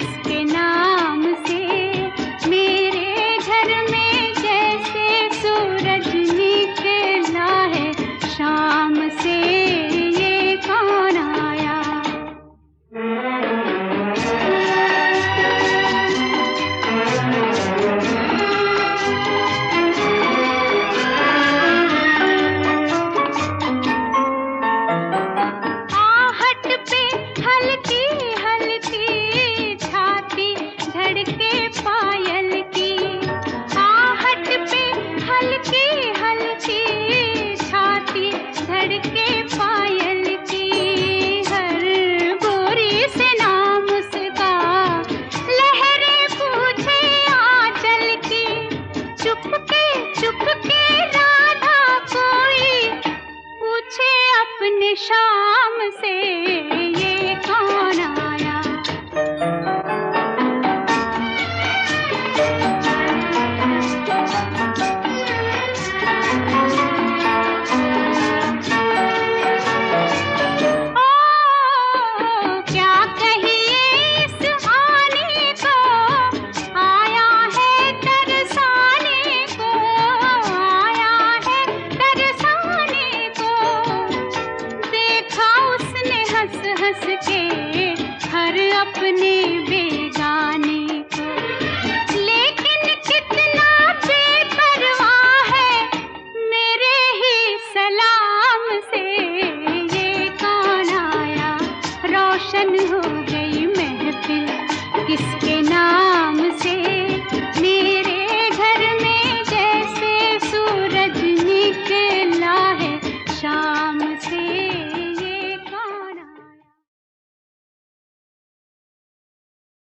किसके नाम से मेरे घर में जैसे सूरज निकला है शाम से, ये कौन आया? आहट पे हल्की हल्की छाती धड़के पायल की, आहट पे हल्की हल्की छाती धड़के पायल की, हर गोरी से नाम उसका लहरें पूछे आंचल की, चुपके राधा कोई पूछे अपने शाम से, ये कौन आया? ओ क्या कहिए इस आने को, आया है तरसाने को, आया है तरसाने को, देखा उसने हंस हंस के हर अपने बे